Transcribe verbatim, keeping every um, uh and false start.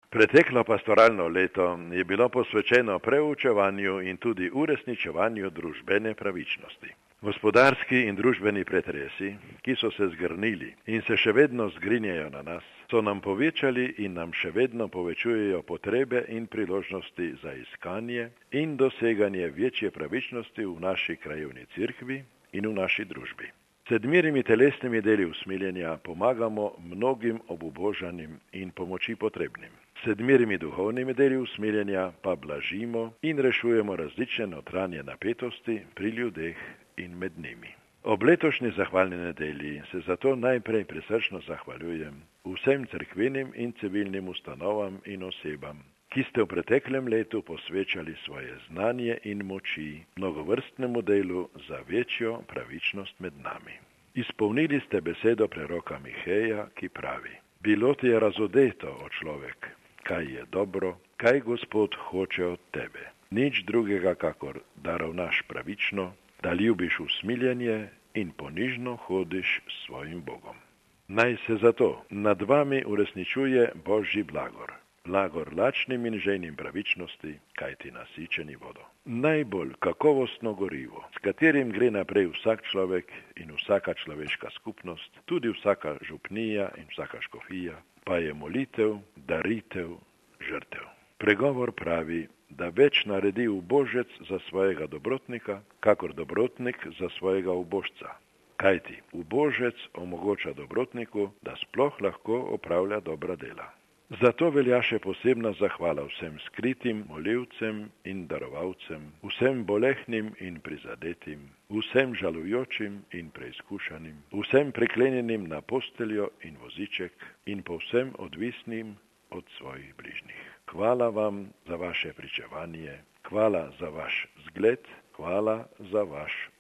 Preteklo pastoralno leto je bilo posvečeno preučevanju in tudi uresničevanju družbene pravičnosti. Gospodarski in družbeni pretresi, ki so se zgrnili in se še vedno zgrinjajo na nas, so nam povečali in nam še vedno povečujejo potrebe in priložnosti za iskanje in doseganje večje pravičnosti v naši krajevni cerkvi in v naši družbi. Sedmirimi telesnimi deli usmiljenja pomagamo mnogim obubožanim in pomoči potrebnim. Sedmirimi duhovnimi deli usmiljenja pa blažimo in rešujemo različne notranje napetosti pri ljudeh in med njimi. Ob letošnji zahvalni nedelji se zato najprej prisrčno zahvaljujem vsem cerkvenim in civilnim ustanovam in osebam, ki ste v preteklem letu posvečali svoje znanje in moči mnogovrstnemu delu za večjo pravičnost med nami. Izpolnili ste besedo preroka Miheja, ki pravi: Bilo ti je razodeto, o človek, kaj je dobro, kaj Gospod hoče od tebe. Nič drugega, kakor da ravnaš pravično, da ljubiš usmiljenje in ponižno hodiš s svojim Bogom. Naj se zato nad vami uresničuje Božji blagor. Blagor lačnim in žejnim pravičnosti, kajti nasičeni vodo. Najbolj kakovostno gorivo, s katerim gre naprej vsak človek in vsaka človeška skupnost, tudi vsaka župnija in vsaka škofija, pa je molitev, daritev, žrtev. Pregovor pravi, da več naredi ubožec za svojega dobrotnika, kakor dobrotnik za svojega ubožca. Kajti ubožec omogoča dobrotniku, da sploh lahko opravlja dobra dela. Zato velja še posebna zahvala vsem skritim molilcem in darovalcem, vsem bolehnim in prizadetim, vsem žalujočim in preizkušanim, vsem priklenjenim na posteljo in voziček in povsem odvisnim od svojih bližnjih. Hvala vam za vaše pričevanje, hvala za vaš zgled, hvala za vaš